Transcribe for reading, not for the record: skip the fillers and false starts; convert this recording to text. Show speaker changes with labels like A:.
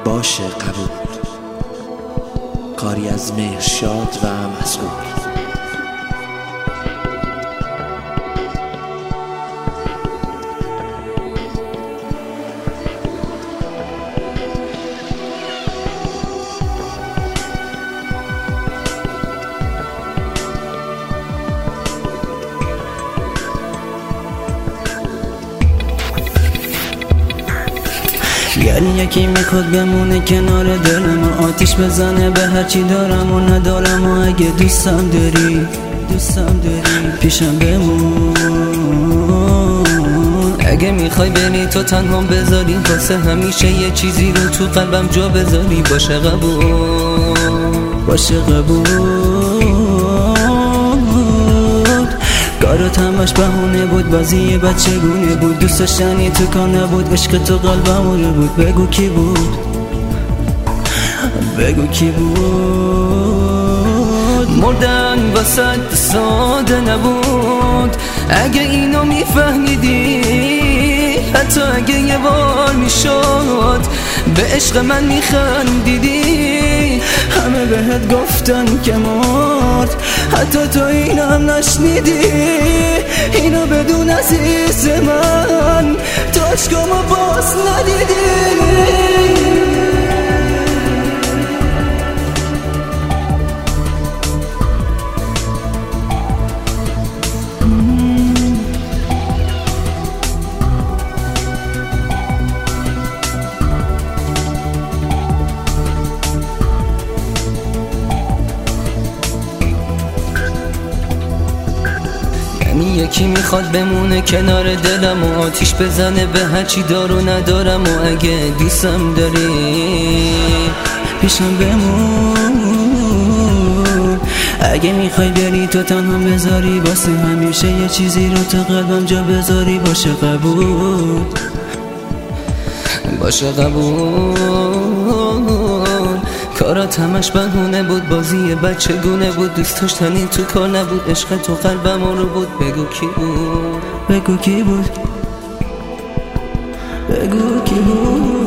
A: باشه قبول، کاری از مهرشاد و مسئول.
B: یعنی یکی میخواد بمونه کنار دلم و آتیش بزنه به هرچی دارم و ندارم و اگه دوستم داری پیشم بمون. اگه میخوای بری تو تنها بذاری واسه همیشه یه چیزی رو تو قلبم جا بذاری، باشه قبول. کارت همش بهونه بود، بازی بچگونه بود، دوست داشتنی تو کار نبود، عشق تو قلبم رو بود. بگو کی بود مردن واسه ساده نبود. اگه اینو میفهمیدی، حتی اگه یه بار میشد به عشق من میخندیدی. همه بهت گفتن که مرد، حتی تو اینم نشنیدی. اینو بدون عزیز من، تو عشقمو باز ندیدی. یکی میخواد بمونه کنار دلم و آتیش بزنه به هرچی دار و ندارم و اگه دوستم داری پیشم بمون. اگه میخوای بری تو تنها بذاری واسه همیشه یه چیزی رو تو قلبم جا بذاری، باشه قبول. کارات همش بهونه بود، بازی بچگونه بود، دوست داشتنی تو کار نبود، عشق تو قلبم رو بود. بگو کی بود